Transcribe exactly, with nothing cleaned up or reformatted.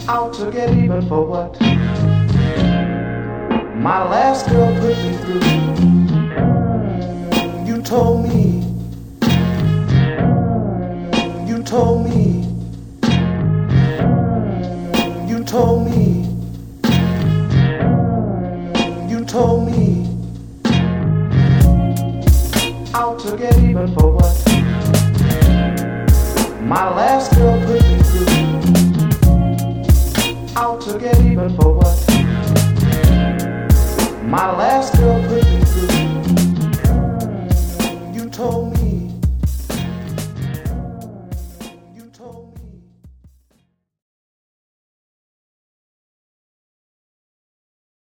Out to get even for what my last girl put me through. You told me, you told me, you told me, you told me. Out to get even for what my last girl put me through. Out to get even for what my last girl put